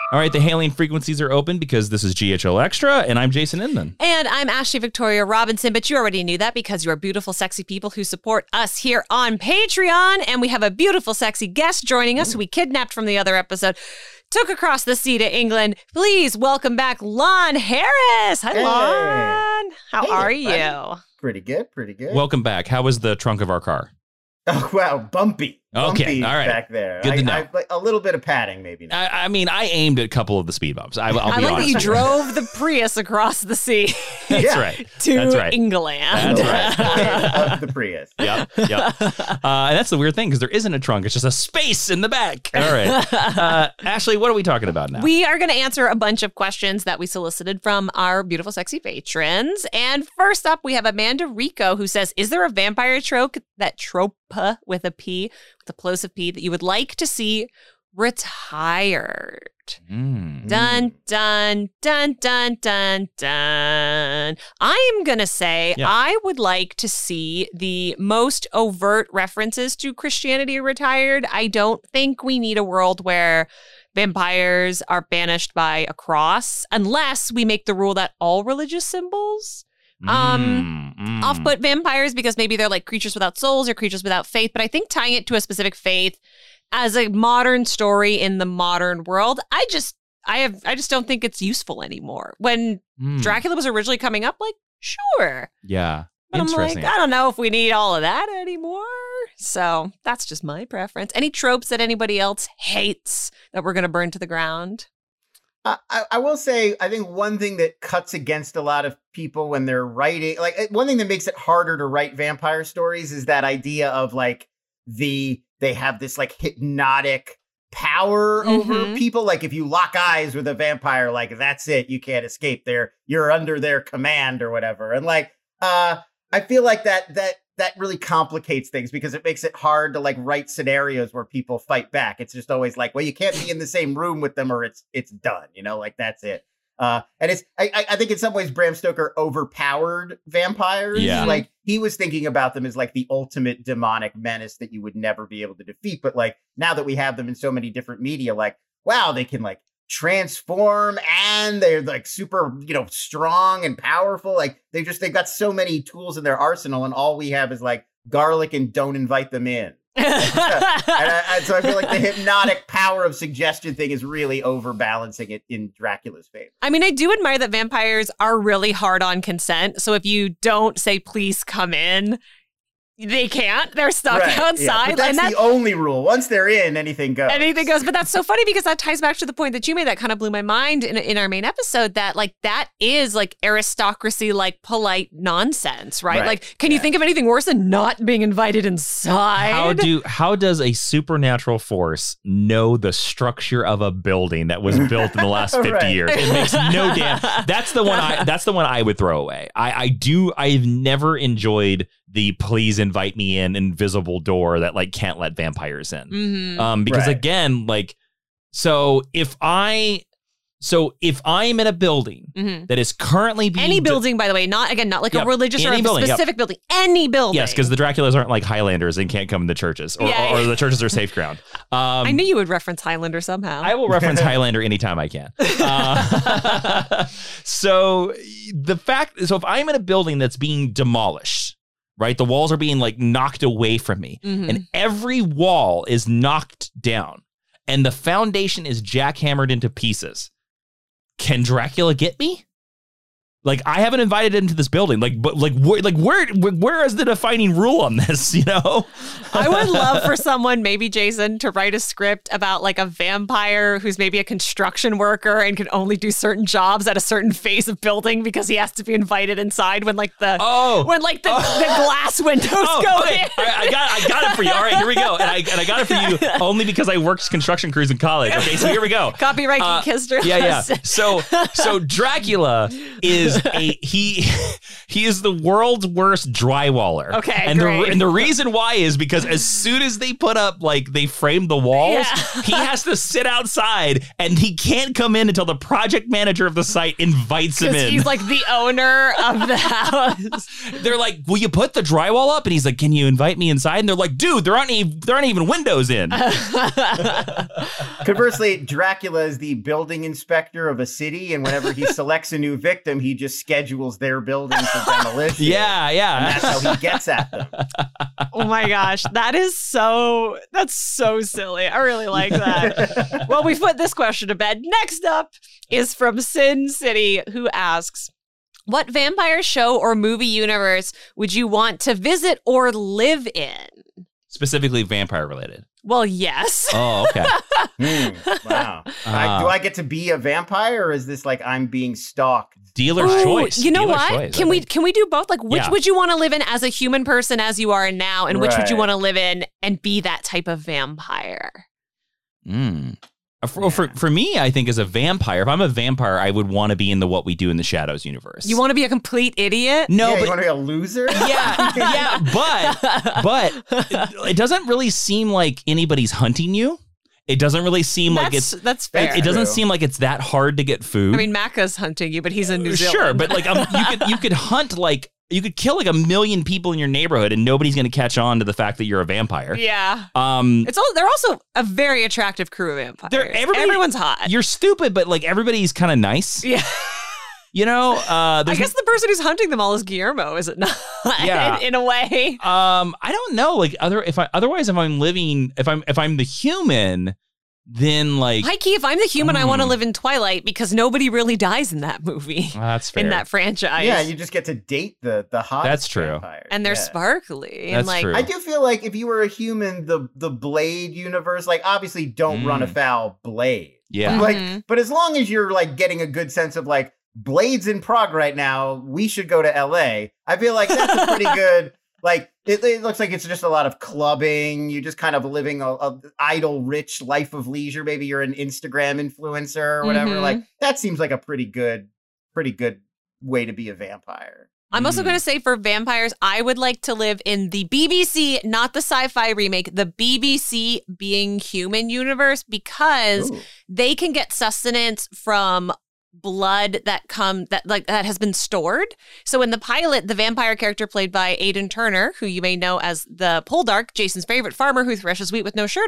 All right, the hailing frequencies are open because this is GHL Extra, and I'm Jason Inman. And I'm Ashley Victoria Robinson, but you already knew that because you are beautiful, sexy people who support us here on Patreon. And we have a beautiful, sexy guest joining us who we kidnapped from the other episode, took across the sea to England. Please welcome back Lon Harris. Hi, Lon. How are you? Pretty good, pretty good. Welcome back. How was the trunk of our car? Oh, wow, bumpy. Okay, all right. Back there. Good to know. Like a little bit of padding, maybe. I mean, I aimed at a couple of the speed bumps. I'll be I like honest. that you drove the Prius across the sea. That's right. To England. That's right. Of the Prius. Yep. And that's the weird thing because there isn't a trunk. It's just a space in the back. All right. Ashley, what are we talking about now? We are going to answer a bunch of questions that we solicited from our beautiful, sexy patrons. And first up, we have Amanda Rico who says, is there a vampire trope with a P, with a plosive P, that you would like to see retired? Dun, dun, dun, dun, dun, dun. I'm going to say I would like to see the most overt references to Christianity retired. I don't think we need a world where vampires are banished by a cross unless we make the rule that all religious symbols off-put vampires because maybe they're like creatures without souls or creatures without faith. But I think tying it to a specific faith as a modern story in the modern world, I just don't think it's useful anymore. When Dracula was originally coming up, like, sure. Yeah. But interesting. I'm like, I don't know if we need all of that anymore. So that's just my preference. Any tropes that anybody else hates that we're going to burn to the ground? I will say, I think one thing that cuts against a lot of people when they're writing, like one thing that makes it harder to write vampire stories is that idea of like they have this like hypnotic power over people. Like if you lock eyes with a vampire, like that's it, you can't escape. You're under their command or whatever. And like, I feel like that really complicates things because it makes it hard to like write scenarios where people fight back. It's just always like, well, you can't be in the same room with them or it's done, you know, like that's it. And I think in some ways Bram Stoker overpowered vampires. Yeah. Like he was thinking about them as like the ultimate demonic menace that you would never be able to defeat. But like now that we have them in so many different media, like, wow, they can like transform and they're like super, strong and powerful. Like they've got so many tools in their arsenal and all we have is like garlic and don't invite them in. And so I feel like the hypnotic power of suggestion thing is really overbalancing it in Dracula's favor. I mean, I do admire that vampires are really hard on consent. So if you don't say, please come in, they can't. They're stuck outside. Yeah, but that's the only rule. Once they're in, anything goes. Anything goes. But that's so funny because that ties back to the point that you made that kind of blew my mind in our main episode that like that is like aristocracy, like polite nonsense, right? Like, can you think of anything worse than not being invited inside? How does a supernatural force know the structure of a building that was built in the last 50 years? It makes no damn. That's the one I would throw away. I've never enjoyed the please invite me in invisible door that like can't let vampires in. Because again, like, so if I'm in a building that is currently being any building, by the way, not like a religious or a specific building, any building. Yes, because the Draculas aren't like Highlanders and can't come into churches or the churches are safe ground. I knew you would reference Highlander somehow. I will reference Highlander anytime I can. So if I'm in a building that's being demolished, right? The walls are being like knocked away from me and every wall is knocked down and the foundation is jackhammered into pieces. Can Dracula get me? Like I haven't invited into this building. Where is the defining rule on this? You know, I would love for someone, maybe Jason, to write a script about like a vampire who's maybe a construction worker and can only do certain jobs at a certain phase of building because he has to be invited inside when the glass windows go in. I got it for you. All right, here we go. And I got it for you only because I worked construction crews in college. Okay, so here we go. Copyright Geek History. Yeah. So Dracula is he is the world's worst drywaller. Okay, and great. the reason why is because as soon as they put up, like, they frame the walls, he has to sit outside and he can't come in until the project manager of the site invites him in. He's like the owner of the house. They're like, will you put the drywall up? And he's like, can you invite me inside? And they're like, dude, there aren't even windows in. Conversely, Dracula is the building inspector of a city, and whenever he selects a new victim, he just schedules their building for demolition. Yeah. And that's how he gets at them. Oh my gosh, that's so silly. I really like that. Well, we've put this question to bed. Next up is from Sin City, who asks, what vampire show or movie universe would you want to visit or live in? Specifically vampire related. Well, yes. Oh, okay. Wow. Do I get to be a vampire, or is this like I'm being stalked? Dealer's choice. You know Dealer's what? choice, Can we do both? Like, which Yeah. would you want to live in as a human person as you are now, and which would you Right. want to live in and be that type of vampire? For me, I think as a vampire, if I'm a vampire, I would want to be in the What We Do in the Shadows universe. You want to be a complete idiot? No, You but want to be a loser? yeah, but it doesn't really seem like anybody's hunting you. It doesn't really seem like it's that's fair. It doesn't True. seem like it's that hard to get food. I mean, Macca's hunting you, but he's in New Zealand. Sure, but like you could hunt, like you could kill like 1 million people in your neighborhood and nobody's going to catch on to the fact that you're a vampire. Yeah. They're They're also a very attractive crew of vampires. Everyone's hot. You're stupid, but like everybody's kind of nice. Yeah. You know, I guess the person who's hunting them all is Guillermo, is it not? Yeah. in a way. I don't know. Like if I'm the human, then like High key, if I'm the human, I want to live in Twilight because nobody really dies in that movie. That's fair. In that franchise. Yeah, you just get to date the hot. That's true. vampires. And they're Yeah. sparkly. That's and like, true. I do feel like if you were a human, the Blade universe, like obviously don't run afoul Blade. Yeah. Like, but as long as you're like getting a good sense of like Blade's in Prague right now, we should go to LA. I feel like that's a pretty good. Like it looks like it's just a lot of clubbing. You're just kind of living a idle, rich life of leisure. Maybe you're an Instagram influencer or whatever. Like that seems like a pretty good way to be a vampire. I'm also going to say for vampires, I would like to live in the BBC, not the sci-fi remake, the BBC Being Human universe, because they can get sustenance from blood that has been stored. So in the pilot, the vampire character played by Aidan Turner, who you may know as the Poldark, Jason's favorite farmer who threshes wheat with no shirt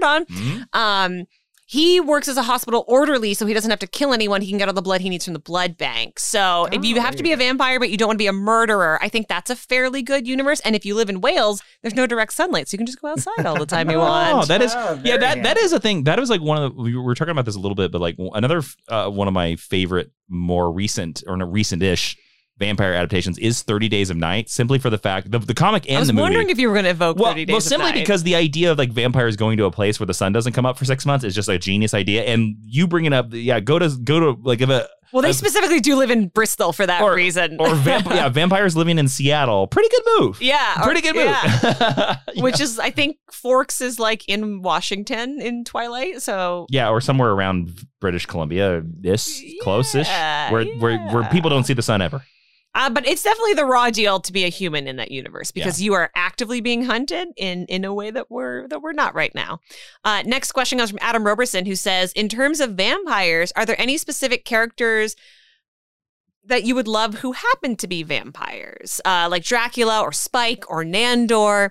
on, he works as a hospital orderly, so he doesn't have to kill anyone. He can get all the blood he needs from the blood bank. So if you have to be a vampire, but you don't want to be a murderer, I think that's a fairly good universe. And if you live in Wales, there's no direct sunlight, so you can just go outside all the time you want. Oh, that is very that is a thing. That was like one of the, we were talking about this a little bit, but like another one of my favorite, more recent or recent-ish vampire adaptations is 30 Days of Night, simply for the fact the comic and the movie. I was wondering if you were going to evoke 30 Days of Night. Well, simply because the idea of like vampires going to a place where the sun doesn't come up for 6 months is just a genius idea. And you bringing up, go to like if a well, they specifically do live in Bristol for that reason. Or vampires living in Seattle. Pretty good move. Yeah. Pretty good move. Yeah. Which is, I think, Forks is like in Washington in Twilight. So yeah, or somewhere around British Columbia, close-ish, where people don't see the sun ever. But it's definitely the raw deal to be a human in that universe because you are actively being hunted in a way that we're not right now. Next question comes from Adam Roberson, who says, in terms of vampires, are there any specific characters that you would love who happen to be vampires? Like Dracula or Spike or Nandor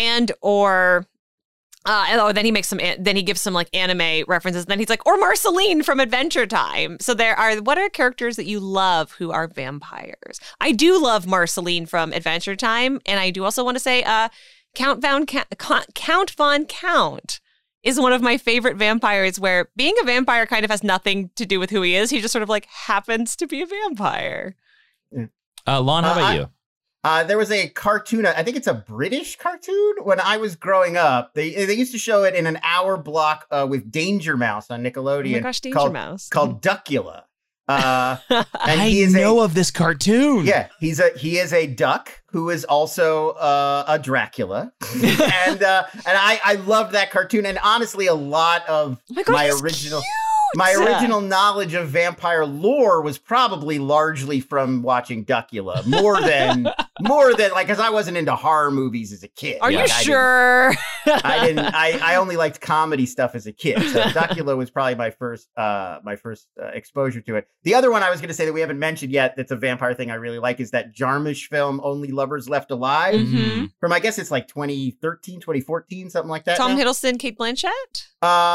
then he makes then he gives some like anime references. And then he's like, or Marceline from Adventure Time. So what are characters that you love who are vampires? I do love Marceline from Adventure Time. And I do also want to say, Count Von Count is one of my favorite vampires where being a vampire kind of has nothing to do with who he is. He just sort of like happens to be a vampire. Lon, how about you? There was a cartoon, I think it's a British cartoon. When I was growing up, they used to show it in an hour block with Danger Mouse on Nickelodeon. Oh my gosh, Danger Mouse. Called Duckula. And I know of this cartoon. Yeah, he is a duck who is also a Dracula. and I loved that cartoon. And honestly, a lot of my original... my original knowledge of vampire lore was probably largely from watching Duckula, more than like, because I wasn't into horror movies as a kid. Are you sure? I only liked comedy stuff as a kid. So Duckula was probably my first exposure to it. The other one I was going to say that we haven't mentioned yet that's a vampire thing I really like is that Jarmusch film, Only Lovers Left Alive. Mm-hmm. From, I guess it's like 2013, 2014, something like that. Tom Hiddleston, Kate Blanchett?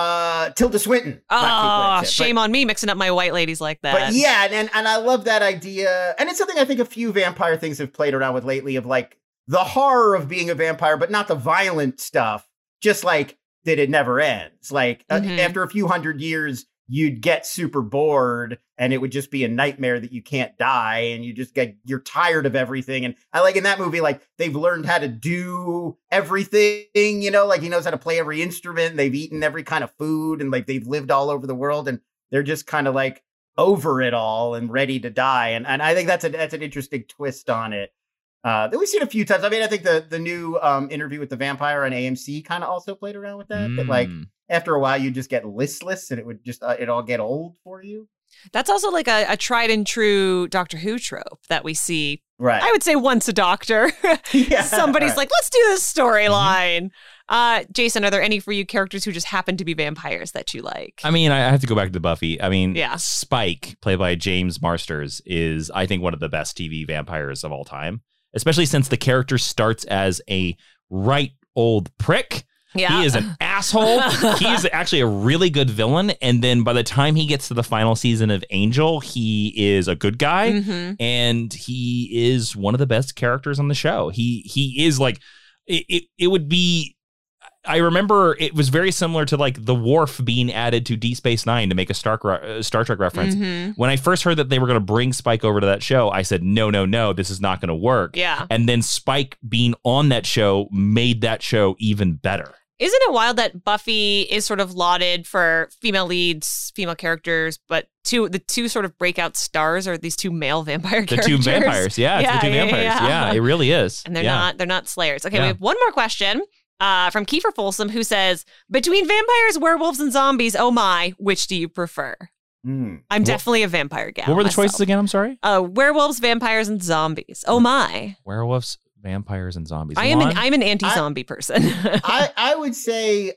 Tilda Swinton. Oh, shame on me mixing up my white ladies like that. But yeah, and I love that idea. And it's something I think a few vampire things have played around with lately of like the horror of being a vampire, but not the violent stuff. Just like that it never ends. Like after a few hundred years, you'd get super bored and it would just be a nightmare that you can't die and you're tired of everything. And I like in that movie, like they've learned how to do everything, you know, like he knows how to play every instrument. They've eaten every kind of food and like they've lived all over the world and they're just kind of like over it all and ready to die. And I think that's an interesting twist on it. That we've seen a few times. I mean, I think the new Interview with the Vampire on AMC kind of also played around with that. But like after a while, you just get listless and it would just it all get old for you. That's also like a tried and true Doctor Who trope that we see. Right. I would say once a Doctor. Yeah, somebody's like, let's do this storyline. Jason, are there any for you characters who just happen to be vampires that you like? I mean, I have to go back to Buffy. I mean, yeah. Spike, played by James Marsters, is, I think, one of the best TV vampires of all time. Especially since the character starts as a right old prick. Yeah. He is an asshole. He is actually a really good villain. And then by the time he gets to the final season of Angel, he is a good guy. Mm-hmm. And he is one of the best characters on the show. He is like, it would be, I remember it was very similar to like the Worf being added to Deep Space Nine to make a Star Trek reference. Mm-hmm. When I first heard that they were going to bring Spike over to that show, I said, no, this is not going to work. Yeah. And then Spike being on that show made that show even better. Isn't it wild that Buffy is sort of lauded for female leads, female characters, but the two sort of breakout stars are these two male vampire characters? The two vampires, yeah. It's the two vampires. Yeah, it really is. And they're not slayers. Okay, we have one more question. From Kiefer Folsom, who says, between vampires, werewolves, and zombies, oh my, which do you prefer? I'm definitely a vampire gal. What were the choices again? I'm sorry? Werewolves, vampires, and zombies. Oh my. Werewolves, vampires, and zombies. I'm an anti-zombie person. I would say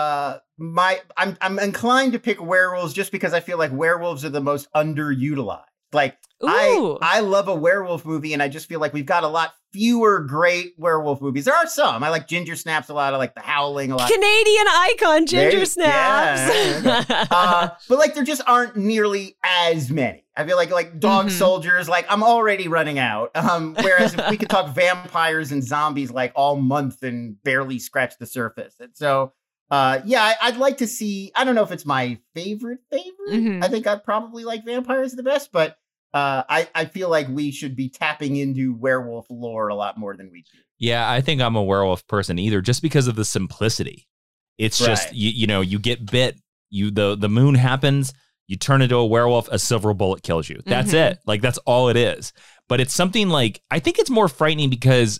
I'm inclined to pick werewolves just because I feel like werewolves are the most underutilized. Like I love a werewolf movie, and I just feel like we've got a lot fewer great werewolf movies. There are some. I like Ginger Snaps a lot. I like The Howling a lot. Canadian icon Ginger Snaps. Yeah. But like there just aren't nearly as many. I feel like Dog Soldiers, like I'm already running out. Whereas if we could talk vampires and zombies like all month and barely scratch the surface. And so I'd like to see, I don't know if it's my favorite. I think I'd probably like vampires the best, but I feel like we should be tapping into werewolf lore a lot more than we do. Yeah, I think I'm a werewolf person either, just because of the simplicity. It's just, you get bit, the moon happens, you turn into a werewolf, a silver bullet kills you. That's it. Like, that's all it is. But it's something like, I think it's more frightening because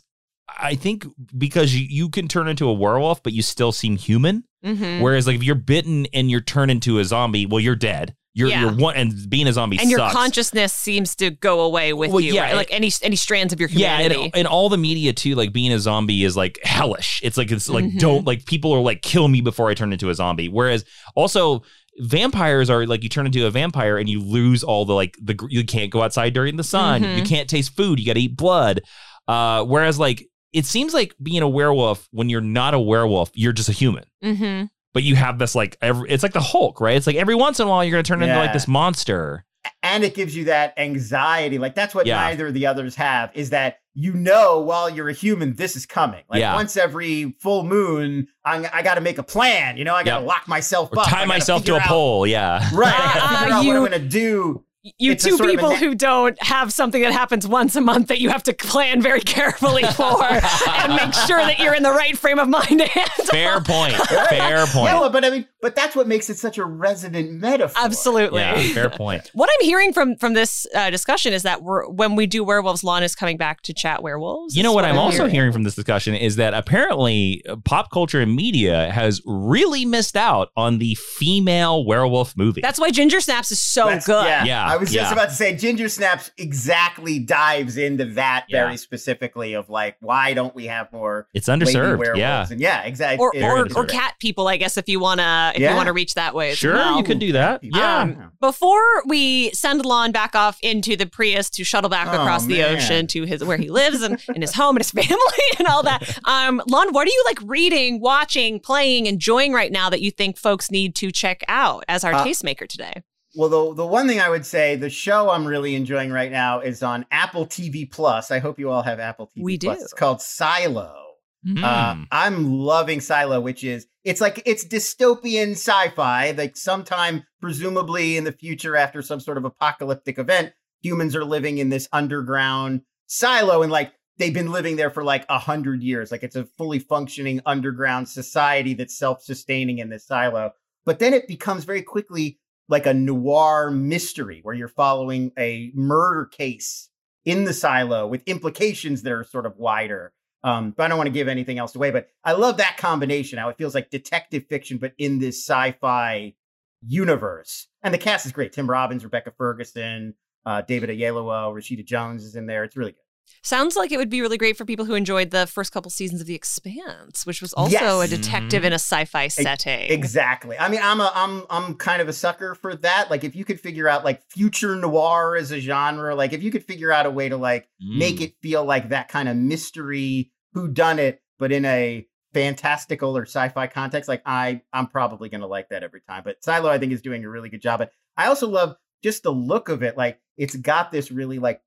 you can turn into a werewolf, but you still seem human. Whereas like if you're bitten and you're turned into a zombie, well, you're dead. You're one, and being a zombie and sucks. Your consciousness seems to go away with you. Yeah, right? Like any strands of your humanity. Yeah, and all the media too. Like being a zombie is like hellish. It's like don't like people are like kill me before I turn into a zombie. Whereas also vampires are like you turn into a vampire and you lose all the you can't go outside during the sun. You can't taste food. You got to eat blood. Whereas like it seems like being a werewolf when you're not a werewolf, you're just a human. But you have this it's like the Hulk, right? It's like every once in a while you're going to turn into like this monster. And it gives you that anxiety. Like that's what neither of the others have, is that while you're a human, this is coming. Like once every full moon, I got to make a plan. I got to lock myself up. Tie myself to a pole. Yeah. Right. I got to figure out what I'm going to do. You it's a two sort of a people who don't have something that happens once a month that you have to plan very carefully for and make sure that you're in the right frame of mind to handle. Fair point. Fair point. Yeah, but I mean, but that's what makes it such a resonant metaphor. Absolutely. Yeah, fair point. What I'm hearing from this discussion is that when we do werewolves, Lon is coming back to chat werewolves. You know what I'm also hearing from this discussion is that apparently pop culture and media has really missed out on the female werewolf movie. That's why Ginger Snaps is so good. Yeah. I was just about to say Ginger Snaps exactly dives into that very specifically of like, why don't we have more? It's underserved. Yeah. And yeah, exactly. Or cat people, I guess, if you want to reach that way. Sure, well. you could do that. Yeah. Before we send Lon back off into the Prius to shuttle back across the ocean to where he lives and his home and his family and all that, Lon, what are you like reading, watching, playing, enjoying right now that you think folks need to check out as our tastemaker today? Well, the one thing I would say, the show I'm really enjoying right now is on Apple TV Plus. I hope you all have Apple TV We Plus. do. It's called Silo. I'm loving Silo, which is, it's dystopian sci-fi. Like sometime, presumably in the future, after some sort of apocalyptic event, humans are living in this underground silo, and like they've been living there for like 100 years. Like it's a fully functioning underground society that's self-sustaining in this silo. But then it becomes very quickly like a noir mystery where you're following a murder case in the silo with implications that are sort of wider. But I don't want to give anything else away, but I love that combination, how it feels like detective fiction, but in this sci-fi universe. And the cast is great. Tim Robbins, Rebecca Ferguson, David Oyelowo, Rashida Jones is in there. It's really good. Sounds like it would be really great for people who enjoyed the first couple seasons of The Expanse, which was also a detective in a sci-fi setting. Exactly. I mean, I'm kind of a sucker for that. Like, if you could figure out like future noir as a genre, like if you could figure out a way to like make it feel like that kind of mystery whodunit, but in a fantastical or sci-fi context, like I'm probably going to like that every time. But Silo, I think, is doing a really good job. But I also love just the look of it. Like, it's got this really like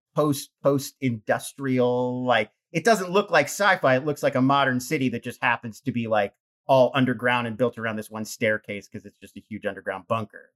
post-industrial, like it doesn't look like sci-fi. It looks like a modern city that just happens to be like all underground and built around this one staircase because it's just a huge underground bunker.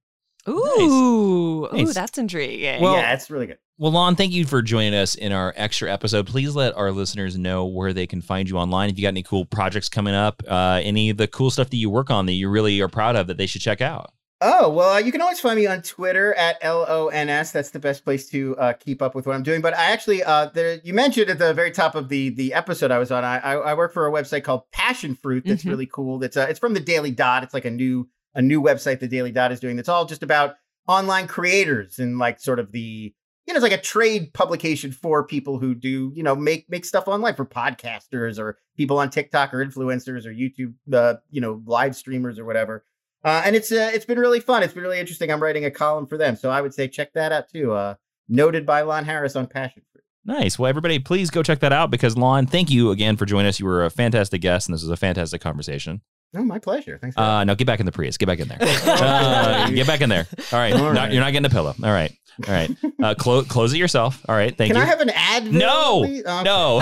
Ooh, Nice. Ooh, that's intriguing. Well, yeah, it's really good. Well, Lon, thank you for joining us in our extra episode. Please let our listeners know where they can find you online. If you got any cool projects coming up, any of the cool stuff that you work on that you really are proud of that they should check out. Oh, well, you can always find me on Twitter at LONS. That's the best place to keep up with what I'm doing. But I actually, you mentioned at the very top of the episode I was on, I work for a website called Passion Fruit that's really cool. It's from the Daily Dot. It's like a new website the Daily Dot is doing that's all just about online creators and like sort of the, it's like a trade publication for people who do, make stuff online for podcasters or people on TikTok or influencers or YouTube, live streamers or whatever. And it's been really fun. It's been really interesting. I'm writing a column for them. So I would say check that out too. Noted by Lon Harris on Passion Fruit. Nice. Well, everybody, please go check that out because Lon, thank you again for joining us. You were a fantastic guest and this was a fantastic conversing. Oh, my pleasure. Thanks. No, get back in the Prius. Get back in there. Get back in there. All right. You're not getting a pillow. All right. Close it yourself. All right. Thank you. Can I have an Advil? No. Please? Okay. No.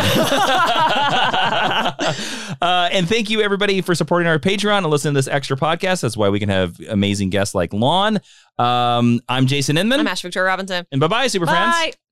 And thank you, everybody, for supporting our Patreon and listening to this extra podcast. That's why we can have amazing guests like Lon. I'm Jason Inman. I'm Ash Victoria Robinson. And bye-bye, super friends. Bye.